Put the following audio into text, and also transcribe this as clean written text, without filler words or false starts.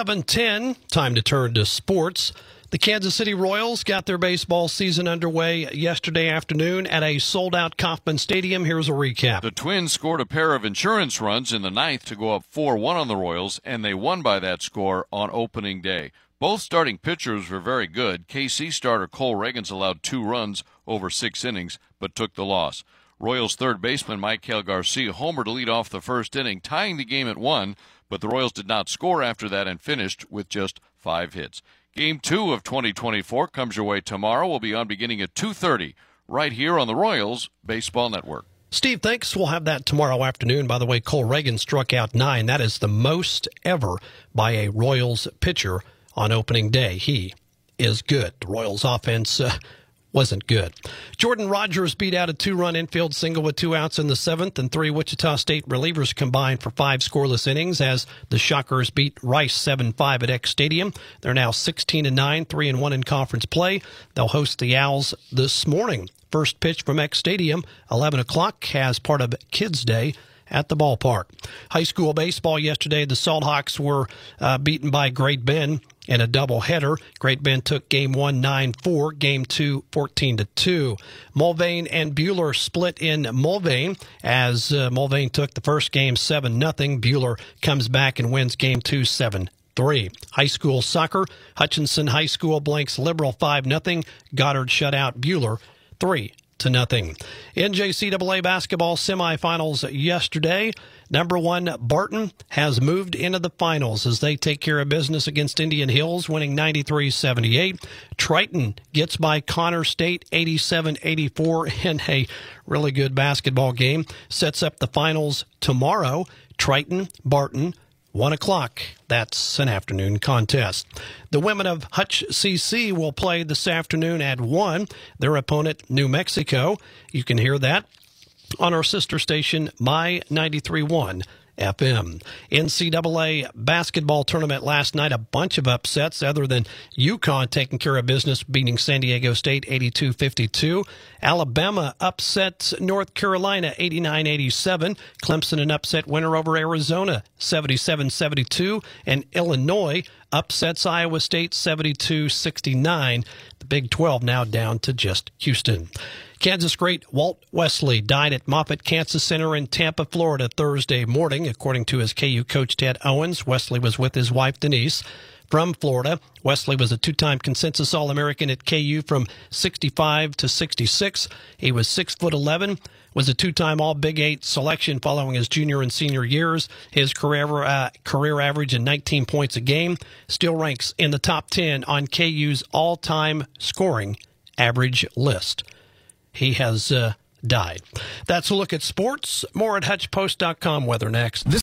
7:10, time to turn to sports. The Kansas City Royals got their baseball season underway yesterday afternoon at a sold-out Kauffman Stadium. Here's a recap. The Twins scored a pair of insurance runs in the ninth to go up 4-1 on the Royals, and they won by that score on opening day. Both starting pitchers were very good. KC starter Cole Reagans allowed 2 runs over 6 innings, but took the loss. Royals third baseman Maikel Garcia homered to lead off the first inning, tying the game at 1, but the Royals did not score after that and finished with just 5 hits. Game 2 of 2024 comes your way tomorrow. We'll be on beginning at 2:30 right here on the Royals Baseball Network. Steve, thanks. We'll have that tomorrow afternoon. By the way, Cole Reagans struck out 9. That is the most ever by a Royals pitcher on opening day. He is good. The Royals offense wasn't good. Jordan Rogers beat out a 2-run infield single with 2 outs in the 7th, and 3 Wichita State relievers combined for 5 scoreless innings as the Shockers beat Rice 7-5 at Eck Stadium. They're now 16-9, 3-1 in conference play. They'll host the Owls this morning. First pitch from Eck Stadium, 11 o'clock, as part of Kids Day at the ballpark. High school baseball yesterday, the Salthawks were beaten by Great Bend in a doubleheader. Great Bend took Game 1 9-4, Game 2 14-2. Mulvane and Buhler split in Mulvane as Mulvane took the first game 7-0. Buhler comes back and wins Game 2 7-3. High school soccer, Hutchinson High School blanks Liberal 5-0. Goddard shut out Buhler 3-0. NJCAA basketball semifinals yesterday. Number 1 Barton has moved into the finals as they take care of business against Indian Hills, winning 93-78. Triton gets by Connor State 87-84 in a really good basketball game. Sets up the finals tomorrow. Triton, Barton, 1 o'clock. That's an afternoon contest. The women of Hutch CC will play this afternoon at 1. Their opponent, New Mexico. You can hear that on our sister station, My 93.1 FM. NCAA basketball tournament last night, a bunch of upsets other than UConn taking care of business, beating San Diego State 82-52. Alabama upsets North Carolina 89-87. Clemson an upset winner over Arizona 77-72. And Illinois upsets Iowa State 72-69. The Big 12 now down to just Houston. Kansas great Walt Wesley died at Moffitt Cancer Center in Tampa, Florida, Thursday morning. According to his KU coach, Ted Owens, Wesley was with his wife, Denise, from Florida. Wesley was a 2-time consensus All-American at KU from 65 to 66. He was 6'11", was a 2-time All-Big 8 selection following his junior and senior years. His career average in 19 points a game still ranks in the top 10 on KU's all-time scoring average list. He has died. That's a look at sports. More at HutchPost.com. Weather next.